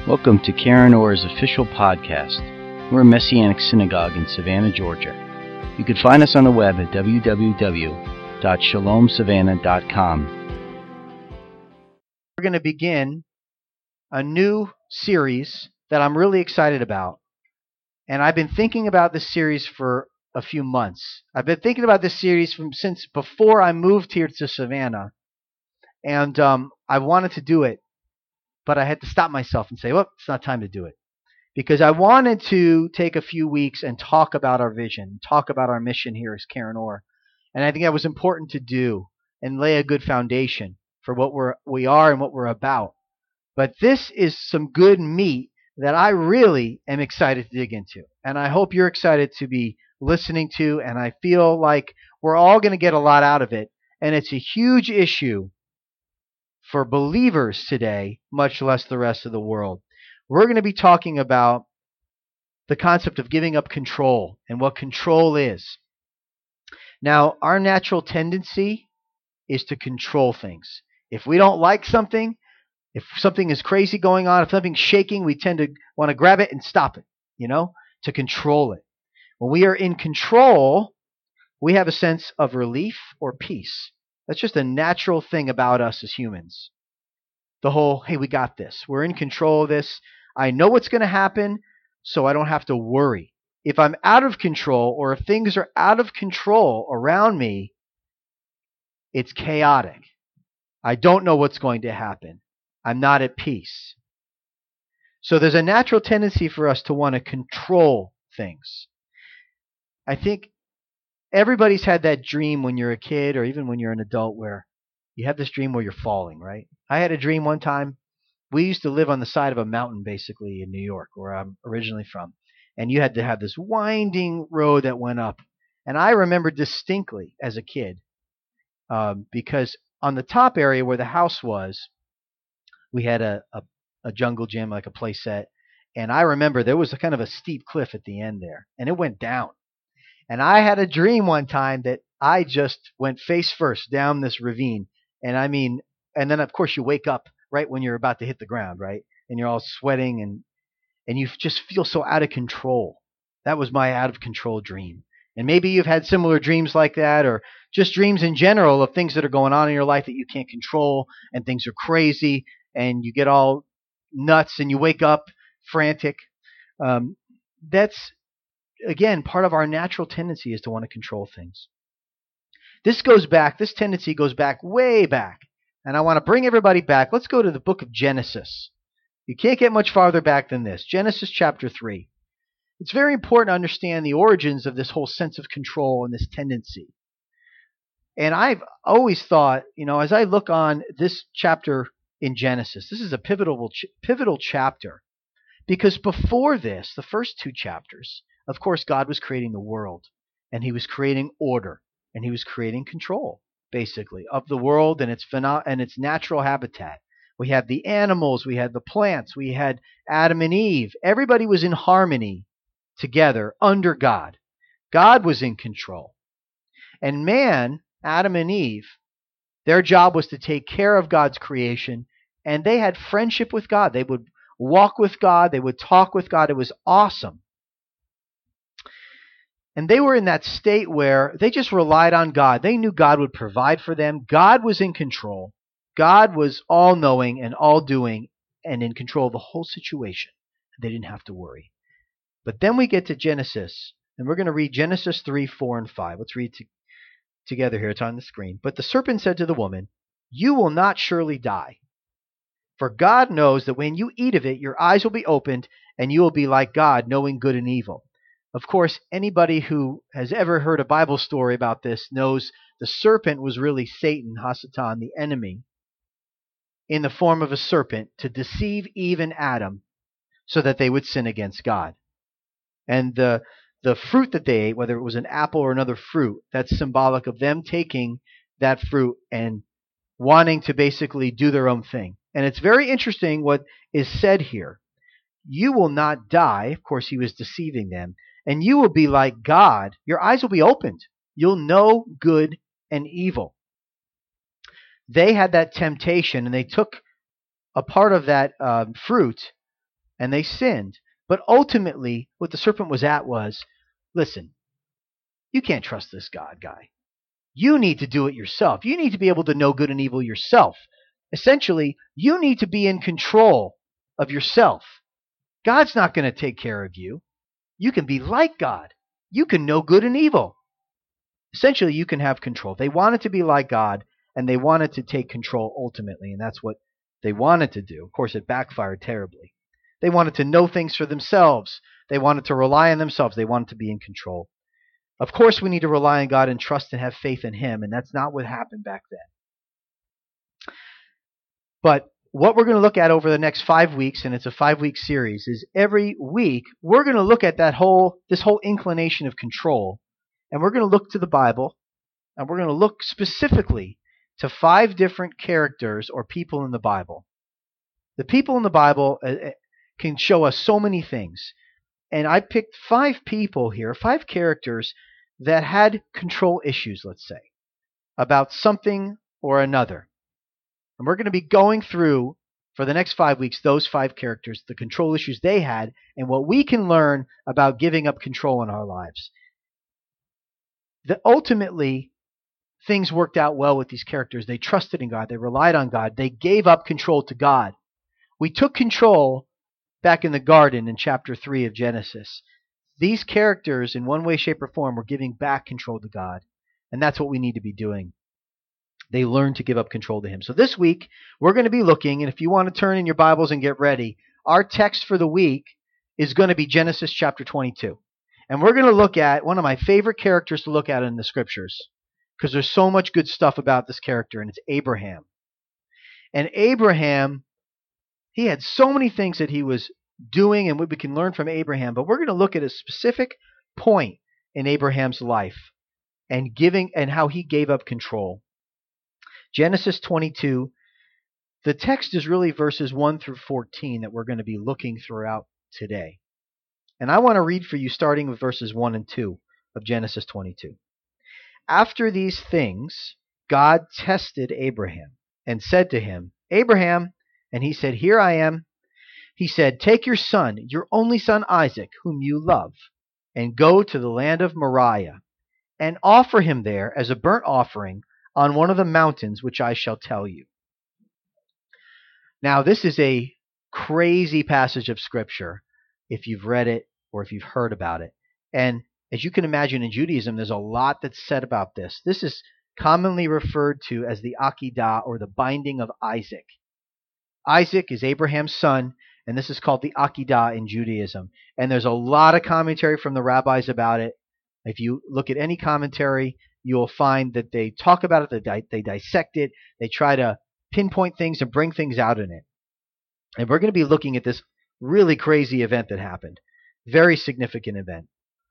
Welcome to Karen Orr's official podcast. We're a Messianic synagogue in Savannah, Georgia. You can find us on the web at www.shalomsavannah.com. We're going to begin a new series that I'm really excited about. And I've been thinking about this series for a few months. I've been thinking about this series since before I moved here to Savannah. And I wanted to do it, but I had to stop myself and say, well, it's not time to do it. Because I wanted to take a few weeks and talk about our vision, talk about our mission here as Karen Orr. And I think that was important to do and lay a good foundation for what we are and what we're about. But this is some good meat that I really am excited to dig into. And I hope you're excited to be listening to, and I feel like we're all going to get a lot out of it. And it's a huge issue for believers today, much less the rest of the world. We're going to be talking about the concept of giving up control and what control is. Now, our natural tendency is to control things. If we don't like something, if something is crazy going on, if something's shaking, we tend to want to grab it and stop it, to control it. When we are in control, we have a sense of relief or peace. That's just a natural thing about us as humans. The whole, hey, we got this. We're in control of this. I know what's going to happen, so I don't have to worry. If I'm out of control or if things are out of control around me, it's chaotic. I don't know what's going to happen. I'm not at peace. So there's a natural tendency for us to want to control things. I think everybody's had that dream when you're a kid or even when you're an adult where you have this dream where you're falling, right? I had a dream one time. We used to live on the side of a mountain basically in New York, where I'm originally from. And you had to have this winding road that went up. And I remember distinctly as a kid, because on the top area where the house was, we had a jungle gym, like a play set. And I remember there was a kind of a steep cliff at the end there. And it went down. And I had a dream one time that I just went face first down this ravine. And then of course you wake up right when you're about to hit the ground, right? And you're all sweating and you just feel so out of control. That was my out of control dream. And maybe you've had similar dreams like that, or just dreams in general of things that are going on in your life that you can't control, and things are crazy, and you get all nuts and you wake up frantic. That's, again, part of our natural tendency is to want to control things. This tendency goes back, way back. And I want to bring everybody back. Let's go to the book of Genesis. You can't get much farther back than this. Genesis chapter 3. It's very important to understand the origins of this whole sense of control and this tendency. And I've always thought, as I look on this chapter in Genesis, this is a pivotal chapter. Because before this, the first two chapters, of course, God was creating the world. And he was creating order. And he was creating control, basically, of the world and its natural habitat. We had the animals, we had the plants, we had Adam and Eve. Everybody was in harmony together under God. God was in control. And man, Adam and Eve, their job was to take care of God's creation, and they had friendship with God. They would walk with God, they would talk with God. It was awesome. And they were in that state where they just relied on God. They knew God would provide for them. God was in control. God was all-knowing and all-doing and in control of the whole situation. They didn't have to worry. But then we get to Genesis, and we're going to read Genesis 3, 4, and 5. Let's read together here. It's on the screen. But the serpent said to the woman, "You will not surely die. For God knows that when you eat of it, your eyes will be opened, and you will be like God, knowing good and evil." Of course, anybody who has ever heard a Bible story about this knows the serpent was really Satan, Hasatan, the enemy, in the form of a serpent to deceive Eve and Adam so that they would sin against God. And the fruit that they ate, whether it was an apple or another fruit, that's symbolic of them taking that fruit and wanting to basically do their own thing. And it's very interesting what is said here. You will not die. Of course, he was deceiving them. And you will be like God. Your eyes will be opened. You'll know good and evil. They had that temptation, and they took a part of that fruit and they sinned. But ultimately, what the serpent was at was, listen, you can't trust this God guy. You need to do it yourself. You need to be able to know good and evil yourself. Essentially, you need to be in control of yourself. God's not going to take care of you. You can be like God. You can know good and evil. Essentially, you can have control. They wanted to be like God, and they wanted to take control ultimately, and that's what they wanted to do. Of course, it backfired terribly. They wanted to know things for themselves. They wanted to rely on themselves. They wanted to be in control. Of course, we need to rely on God and trust and have faith in Him, and that's not what happened back then. But what we're going to look at over the next 5 weeks, and it's a 5-week series, is every week we're going to look at this whole inclination of control, and we're going to look to the Bible, and we're going to look specifically to 5 different characters or people in the Bible. The people in the Bible can show us so many things, and I picked 5 people here, 5 characters that had control issues, let's say, about something or another. And we're going to be going through, for the next 5 weeks, those 5 characters, the control issues they had, and what we can learn about giving up control in our lives. Ultimately, things worked out well with these characters. They trusted in God. They relied on God. They gave up control to God. We took control back in the garden in chapter 3 of Genesis. These characters, in one way, shape, or form, were giving back control to God. And that's what we need to be doing. They learned to give up control to Him. So this week, we're going to be looking, and if you want to turn in your Bibles and get ready, our text for the week is going to be Genesis chapter 22. And we're going to look at one of my favorite characters to look at in the Scriptures, because there's so much good stuff about this character, and it's Abraham. And Abraham, he had so many things that he was doing and what we can learn from Abraham, but we're going to look at a specific point in Abraham's life and how he gave up control. Genesis 22, the text is really verses 1 through 14 that we're going to be looking throughout today. And I want to read for you starting with verses 1 and 2 of Genesis 22. After these things, God tested Abraham and said to him, Abraham, and he said, Here I am. He said, Take your son, your only son Isaac, whom you love, and go to the land of Moriah, and offer him there as a burnt offering on one of the mountains which I shall tell you. Now, this is a crazy passage of Scripture, if you've read it or if you've heard about it. And as you can imagine, in Judaism, there's a lot that's said about this. This is commonly referred to as the Akedah, or the binding of Isaac. Isaac is Abraham's son, and this is called the Akedah in Judaism. And there's a lot of commentary from the rabbis about it. If you look at any commentary, you'll find that they talk about it, they dissect it, they try to pinpoint things and bring things out in it. And we're going to be looking at this really crazy event that happened. Very significant event.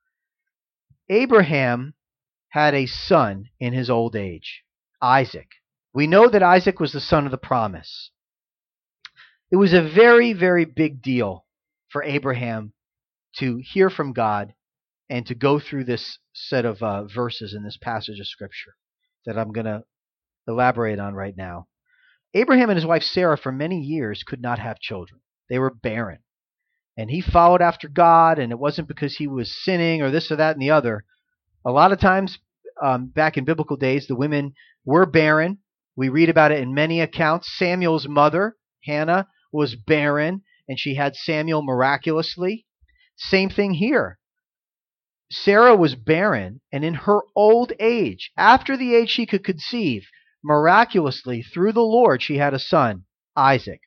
Abraham had a son in his old age, Isaac. We know that Isaac was the son of the promise. It was a very, very big deal for Abraham to hear from God and to go through this set of verses in this passage of Scripture that I'm going to elaborate on right now. Abraham and his wife Sarah for many years could not have children. They were barren. And he followed after God, and it wasn't because he was sinning or this or that and the other. A lot of times, back in biblical days, the women were barren. We read about it in many accounts. Samuel's mother, Hannah, was barren, and she had Samuel miraculously. Same thing here. Sarah was barren, and in her old age, after the age she could conceive, miraculously, through the Lord, she had a son, Isaac.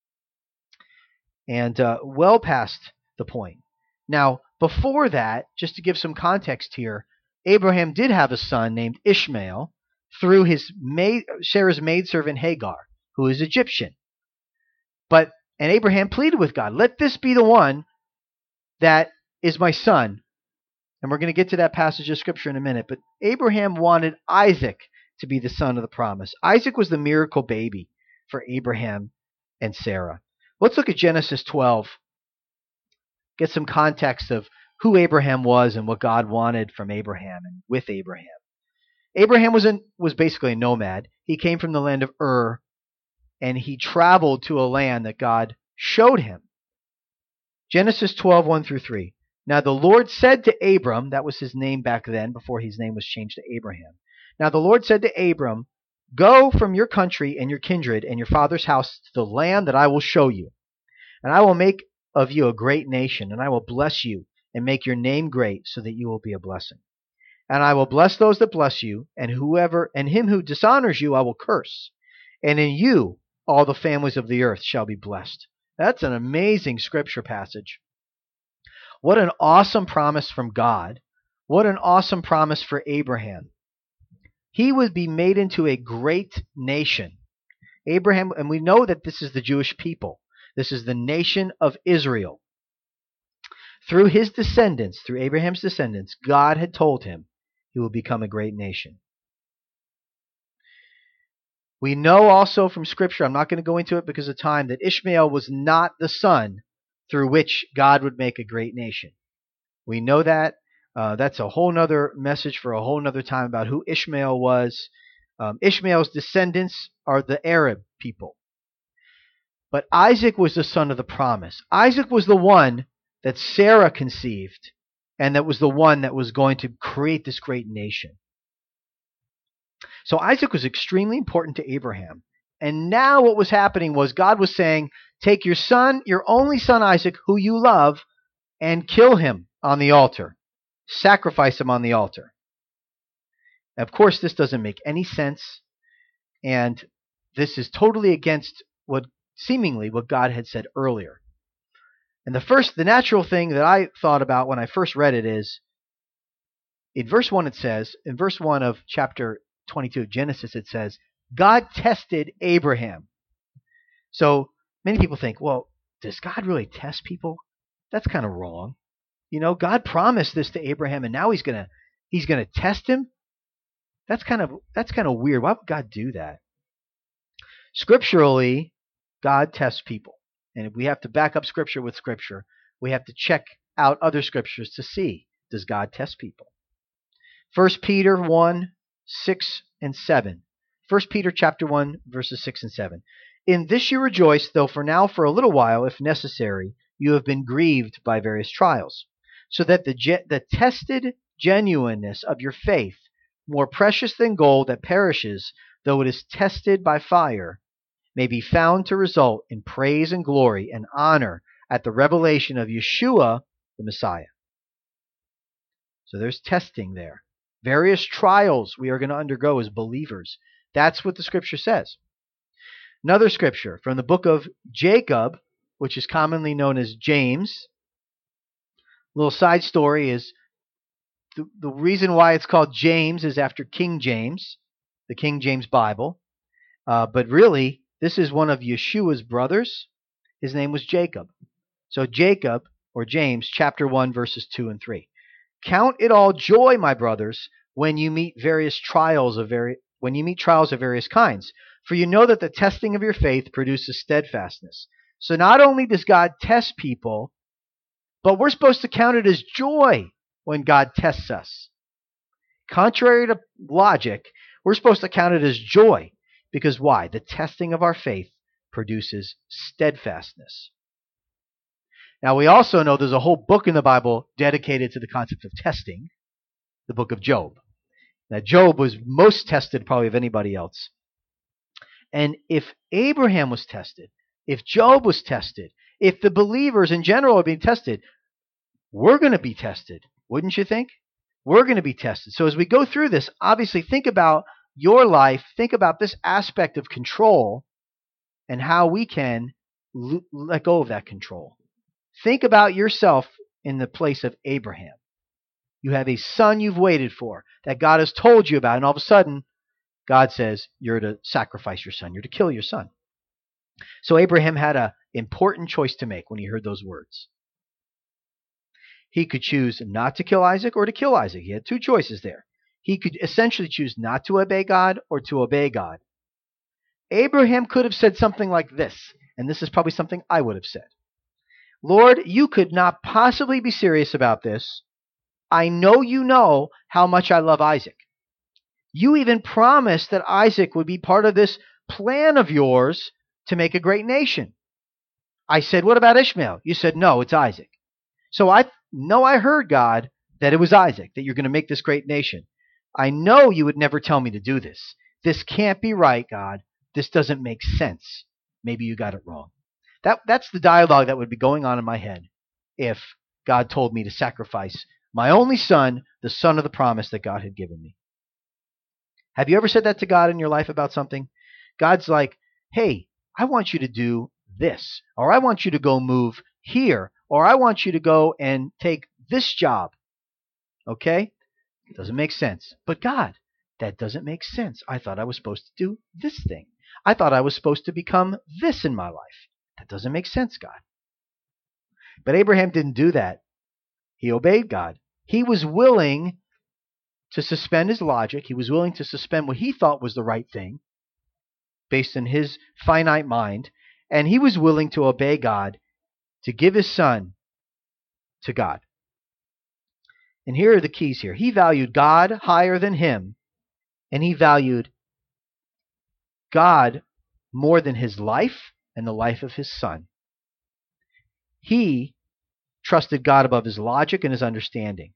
And well past the point. Now, before that, just to give some context here, Abraham did have a son named Ishmael through Sarah's maidservant Hagar, who is Egyptian. And Abraham pleaded with God, let this be the one that is my son. And we're going to get to that passage of Scripture in a minute. But Abraham wanted Isaac to be the son of the promise. Isaac was the miracle baby for Abraham and Sarah. Let's look at Genesis 12. Get some context of who Abraham was and what God wanted from Abraham and with Abraham. Abraham was basically a nomad. He came from the land of Ur, and he traveled to a land that God showed him. Genesis 12, 1 through 3. Now the Lord said to Abram, that was his name back then, before his name was changed to Abraham. Now the Lord said to Abram, go from your country and your kindred and your father's house to the land that I will show you. And I will make of you a great nation, and I will bless you and make your name great so that you will be a blessing. And I will bless those that bless you, and him who dishonors you I will curse. And in you all the families of the earth shall be blessed. That's an amazing scripture passage. What an awesome promise from God. What an awesome promise for Abraham. He would be made into a great nation. Abraham, and we know that this is the Jewish people. This is the nation of Israel. Through his descendants, through Abraham's descendants, God had told him he will become a great nation. We know also from Scripture, I'm not going to go into it because of time, that Ishmael was not the son through which God would make a great nation. We know that. That's a whole nother message for a whole nother time about who Ishmael was. Ishmael's descendants are the Arab people. But Isaac was the son of the promise. Isaac was the one that Sarah conceived, and that was the one that was going to create this great nation. So Isaac was extremely important to Abraham. And now what was happening was God was saying, take your son, your only son Isaac, who you love, and kill him on the altar. Sacrifice him on the altar. Of course, this doesn't make any sense. And this is totally against what God had said earlier. And the natural thing that I thought about when I first read it is, in verse 1 it says, in verse 1 of chapter 22 of Genesis it says, God tested Abraham. So many people think, well, does God really test people? That's kind of wrong. You know, God promised this to Abraham, and now he's gonna test him. That's kind of weird. Why would God do that? Scripturally, God tests people. And if we have to back up Scripture with Scripture, we have to check out other Scriptures to see, does God test people? 1 Peter 1, 6 and 7. 1 Peter chapter 1, verses 6 and 7. In this you rejoice, though for a little while, if necessary, you have been grieved by various trials, so that the tested genuineness of your faith, more precious than gold that perishes, though it is tested by fire, may be found to result in praise and glory and honor at the revelation of Yeshua, the Messiah. So there's testing there. Various trials we are going to undergo as believers. That's what the Scripture says. Another Scripture from the book of Jacob, which is commonly known as James. A little side story is the reason why it's called James is after King James, the King James Bible. But really, this is one of Yeshua's brothers. His name was Jacob. So Jacob, or James, chapter 1, verses 2 and 3. Count it all joy, my brothers, when you meet trials of various kinds. For you know that the testing of your faith produces steadfastness. So not only does God test people, but we're supposed to count it as joy when God tests us. Contrary to logic, we're supposed to count it as joy. Because why? The testing of our faith produces steadfastness. Now we also know there's a whole book in the Bible dedicated to the concept of testing, the book of Job. Now Job was most tested probably of anybody else. And if Abraham was tested, if Job was tested, if the believers in general are being tested, we're going to be tested, wouldn't you think? We're going to be tested. So as we go through this, obviously think about your life, think about this aspect of control and how we can let go of that control. Think about yourself in the place of Abraham. You have a son you've waited for that God has told you about, and all of a sudden, God says you're to sacrifice your son, you're to kill your son. So Abraham had an important choice to make when he heard those words. He could choose not to kill Isaac or to kill Isaac. He had two choices there. He could essentially choose not to obey God or to obey God. Abraham could have said something like this, and this is probably something I would have said. Lord, you could not possibly be serious about this. I know you know how much I love Isaac. You even promised that Isaac would be part of this plan of yours to make a great nation. I said, what about Ishmael? You said, no, it's Isaac. So I know I heard God that it was Isaac, that you're going to make this great nation. I know you would never tell me to do this. This can't be right, God. This doesn't make sense. Maybe you got it wrong. That's the dialogue that would be going on in my head if God told me to sacrifice my only son, the son of the promise that God had given me. Have you ever said that to God in your life about something? God's like, hey, I want you to do this, or I want you to go move here, or I want you to go and take this job. Okay? It doesn't make sense. But God, that doesn't make sense. I thought I was supposed to do this thing. I thought I was supposed to become this in my life. That doesn't make sense, God. But Abraham didn't do that. He obeyed God. He was willing to suspend his logic. He was willing to suspend what he thought was the right thing based on his finite mind. And he was willing to obey God to give his son to God. And here are the keys here. He valued God higher than him, and he valued God more than his life and the life of his son. He trusted God above his logic and his understanding.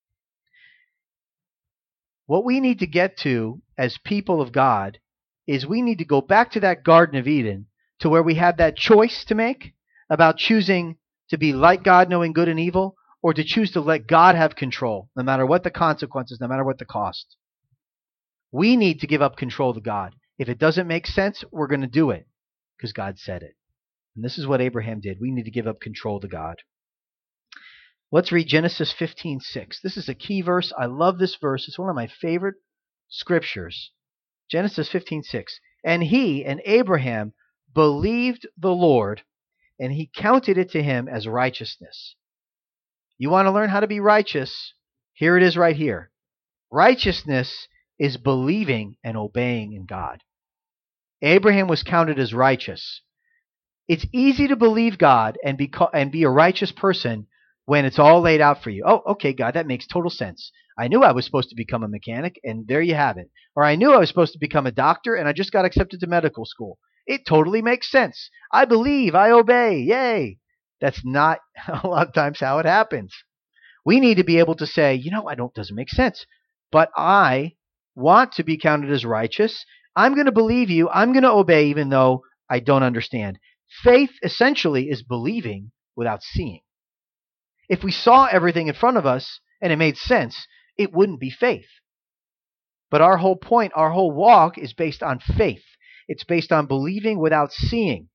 What we need to get to as people of God is we need to go back to that Garden of Eden, to where we have that choice to make about choosing to be like God, knowing good and evil, or to choose to let God have control, no matter what the consequences, no matter what the cost. We need to give up control to God. If it doesn't make sense, we're going to do it because God said it. And this is what Abraham did. We need to give up control to God. Let's read Genesis 15:6. This is a key verse. I love this verse. It's one of my favorite scriptures. Genesis 15:6. And he, and Abraham, believed the Lord, and he counted it to him as righteousness. You want to learn how to be righteous? Here it is right here. Righteousness is believing and obeying in God. Abraham was counted as righteous. It's easy to believe God and be a righteous person when it's all laid out for you. Oh, okay, God, that makes total sense. I knew I was supposed to become a mechanic, and there you have it. Or I knew I was supposed to become a doctor, and I just got accepted to medical school. It totally makes sense. I believe, I obey, yay. That's not a lot of times how it happens. We need to be able to say, doesn't make sense, but I want to be counted as righteous. I'm going to believe you. I'm going to obey even though I don't understand. Faith essentially is believing without seeing. If we saw everything in front of us and it made sense, it wouldn't be faith. But our whole point, our whole walk is based on faith. It's based on believing without seeing.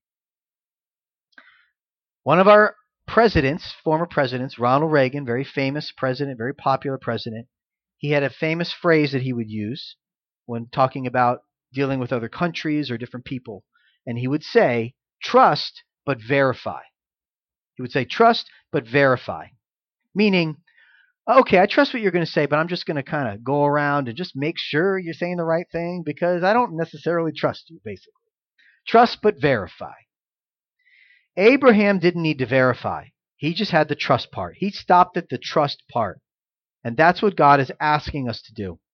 One of our presidents, former presidents, Ronald Reagan, very famous president, very popular president, he had a famous phrase that he would use when talking about dealing with other countries or different people. And he would say, trust but verify. He would say, trust but verify. Meaning, okay, I trust what you're going to say, but I'm just going to kind of go around and just make sure you're saying the right thing because I don't necessarily trust you, basically. Trust but verify. Abraham didn't need to verify. He just had the trust part. He stopped at the trust part. And that's what God is asking us to do.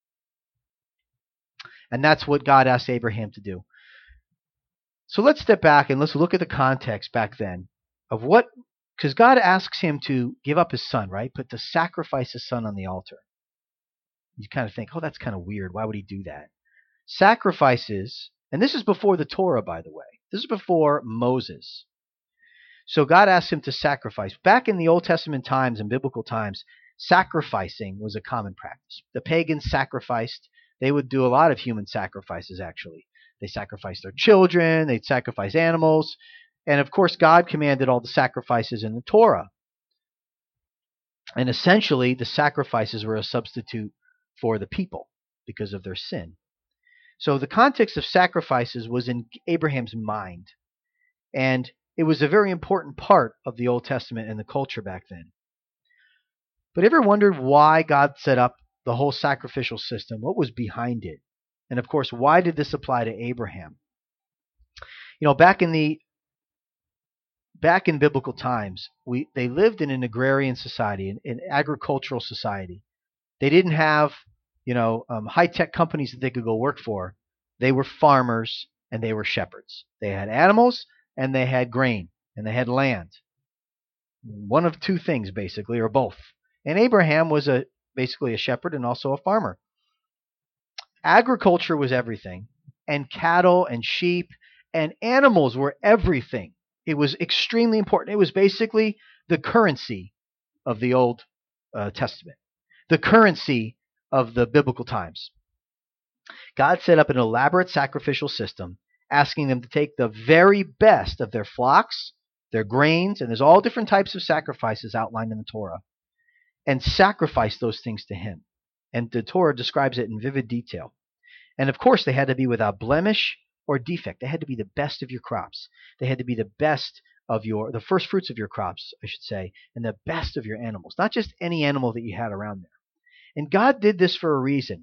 And that's what God asked Abraham to do. So let's step back and let's look at the context back then of what, because God asks him to give up his son, right? But to sacrifice his son on the altar. You kind of think, oh, that's kind of weird. Why would he do that? Sacrifices, and this is before the Torah, by the way. This is before Moses. So God asked him to sacrifice. Back in the Old Testament times and biblical times, sacrificing was a common practice. The pagans sacrificed. They would do a lot of human sacrifices, actually. They sacrificed their children. They'd sacrifice animals. And of course, God commanded all the sacrifices in the Torah. And essentially, the sacrifices were a substitute for the people because of their sin. So the context of sacrifices was in Abraham's mind. And it was a very important part of the Old Testament and the culture back then. But ever wondered why God set up the whole sacrificial system? What was behind it? And of course, why did this apply to Abraham? Back in biblical times, they lived in an agrarian society, an agricultural society. They didn't have, high-tech companies that they could go work for. They were farmers and they were shepherds. They had animals and they had grain and they had land. One of two things, basically, or both. And Abraham was basically a shepherd and also a farmer. Agriculture was everything, and cattle and sheep and animals were everything. It was extremely important. It was basically the currency of the Old Testament, the currency of the biblical times. God set up an elaborate sacrificial system, asking them to take the very best of their flocks, their grains, and there's all different types of sacrifices outlined in the Torah, and sacrifice those things to Him. And the Torah describes it in vivid detail. And of course, they had to be without blemish or defect. They had to be the best of your crops. They had to be the best of the first fruits of your crops, I should say, and the best of your animals, not just any animal that you had around there. And God did this for a reason.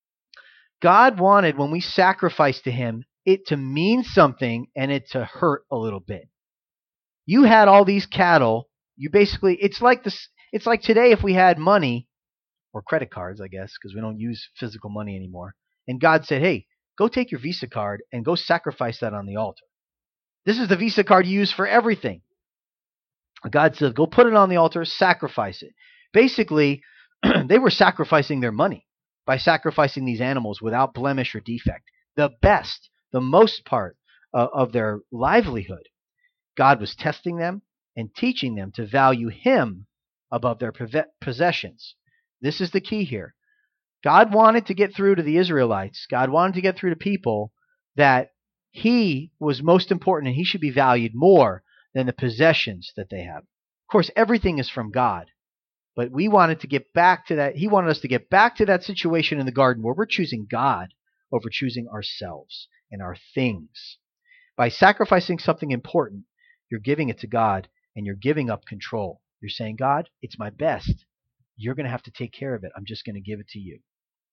God wanted, when we sacrifice to Him, it to mean something and it to hurt a little bit. You had all these cattle. You basically, it's like today if we had money, or credit cards, I guess, because we don't use physical money anymore. And God said, hey, go take your Visa card and go sacrifice that on the altar. This is the Visa card you use for everything. God said, go put it on the altar, sacrifice it. Basically, they were sacrificing their money by sacrificing these animals without blemish or defect. The best, the most part of their livelihood. God was testing them and teaching them to value Him above their possessions. This is the key here. God wanted to get through to the Israelites. God wanted to get through to people that He was most important and He should be valued more than the possessions that they have. Of course, everything is from God. But we wanted to get back to that. He wanted us to get back to that situation in the garden where we're choosing God over choosing ourselves and our things. By sacrificing something important, you're giving it to God and you're giving up control. You're saying, God, it's my best. You're going to have to take care of it. I'm just going to give it to you.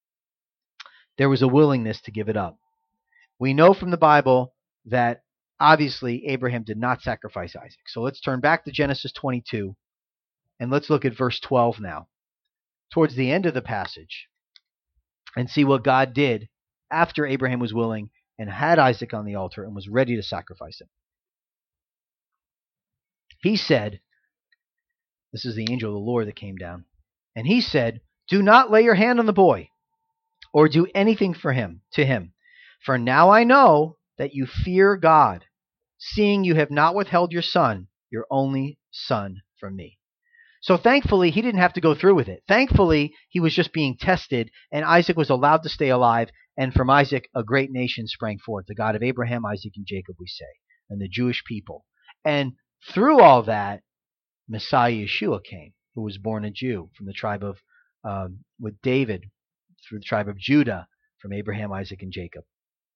There was a willingness to give it up. We know from the Bible that obviously Abraham did not sacrifice Isaac. So let's turn back to Genesis 22 and let's look at verse 12 now, towards the end of the passage, and see what God did after Abraham was willing and had Isaac on the altar and was ready to sacrifice him. He said, this is the angel of the Lord that came down, and he said, do not lay your hand on the boy or do anything to him. For now I know that you fear God, seeing you have not withheld your son, your only son, from me. So thankfully, he didn't have to go through with it. Thankfully, he was just being tested, and Isaac was allowed to stay alive, and from Isaac, a great nation sprang forth, the God of Abraham, Isaac, and Jacob, we say, and the Jewish people. And through all that, Messiah Yeshua came, who was born a Jew from the tribe of, with David, through the tribe of Judah, from Abraham, Isaac, and Jacob.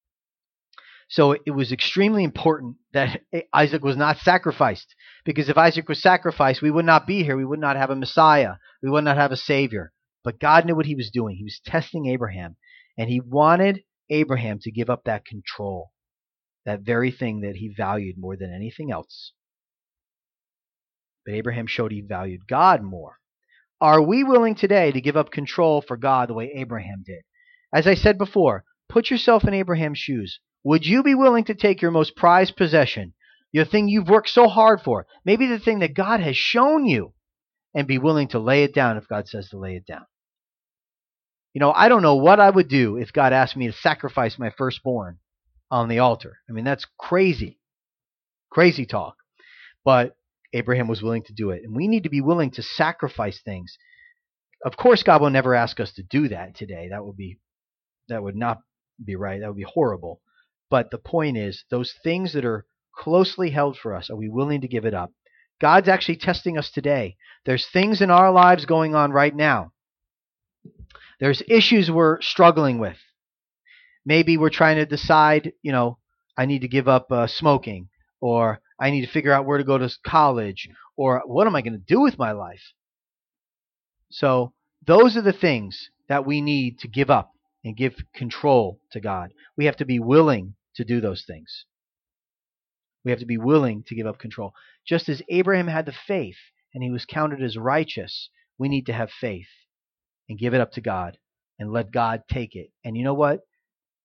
So it was extremely important that Isaac was not sacrificed, because if Isaac was sacrificed, we would not be here. We would not have a Messiah. We would not have a Savior. But God knew what He was doing. He was testing Abraham, and He wanted Abraham to give up that control, that very thing that he valued more than anything else. But Abraham showed he valued God more. Are we willing today to give up control for God the way Abraham did? As I said before, put yourself in Abraham's shoes. Would you be willing to take your most prized possession, your thing you've worked so hard for, maybe the thing that God has shown you, and be willing to lay it down if God says to lay it down? You know, I don't know what I would do if God asked me to sacrifice my firstborn on the altar. I mean, that's crazy. Crazy talk. But Abraham was willing to do it. And we need to be willing to sacrifice things. Of course, God will never ask us to do that today. That would not be right. That would be horrible. But the point is, those things that are closely held for us, are we willing to give it up? God's actually testing us today. There's things in our lives going on right now. There's issues we're struggling with. Maybe we're trying to decide, I need to give up smoking, or I need to figure out where to go to college, or what am I going to do with my life? So those are the things that we need to give up and give control to God. We have to be willing to do those things. We have to be willing to give up control. Just as Abraham had the faith and he was counted as righteous, we need to have faith and give it up to God and let God take it. And you know what?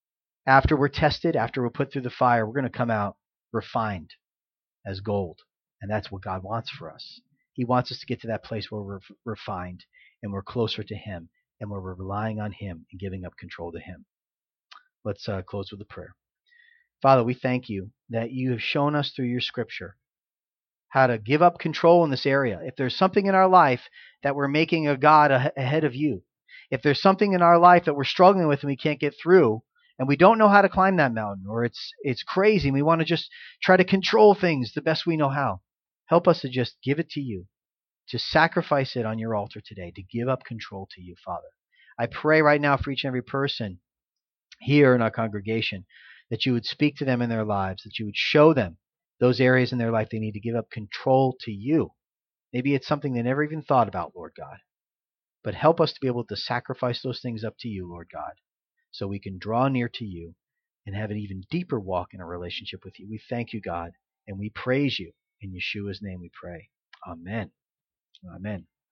After we're tested, after we're put through the fire, we're going to come out refined as gold. And that's what God wants for us. He wants us to get to that place where we're refined and we're closer to Him and where we're relying on Him and giving up control to Him. Let's close with a prayer. Father, we thank you that you have shown us through your scripture how to give up control in this area. If there's something in our life that we're making a God ahead of you, if there's something in our life that we're struggling with and we can't get through, and we don't know how to climb that mountain, or it's crazy and we want to just try to control things the best we know how, help us to just give it to you, to sacrifice it on your altar today, to give up control to you, Father. I pray right now for each and every person here in our congregation that you would speak to them in their lives, that you would show them those areas in their life they need to give up control to you. Maybe it's something they never even thought about, Lord God. But help us to be able to sacrifice those things up to you, Lord God, so we can draw near to you and have an even deeper walk in a relationship with you. We thank you, God, and we praise you. In Yeshua's name we pray. Amen. Amen.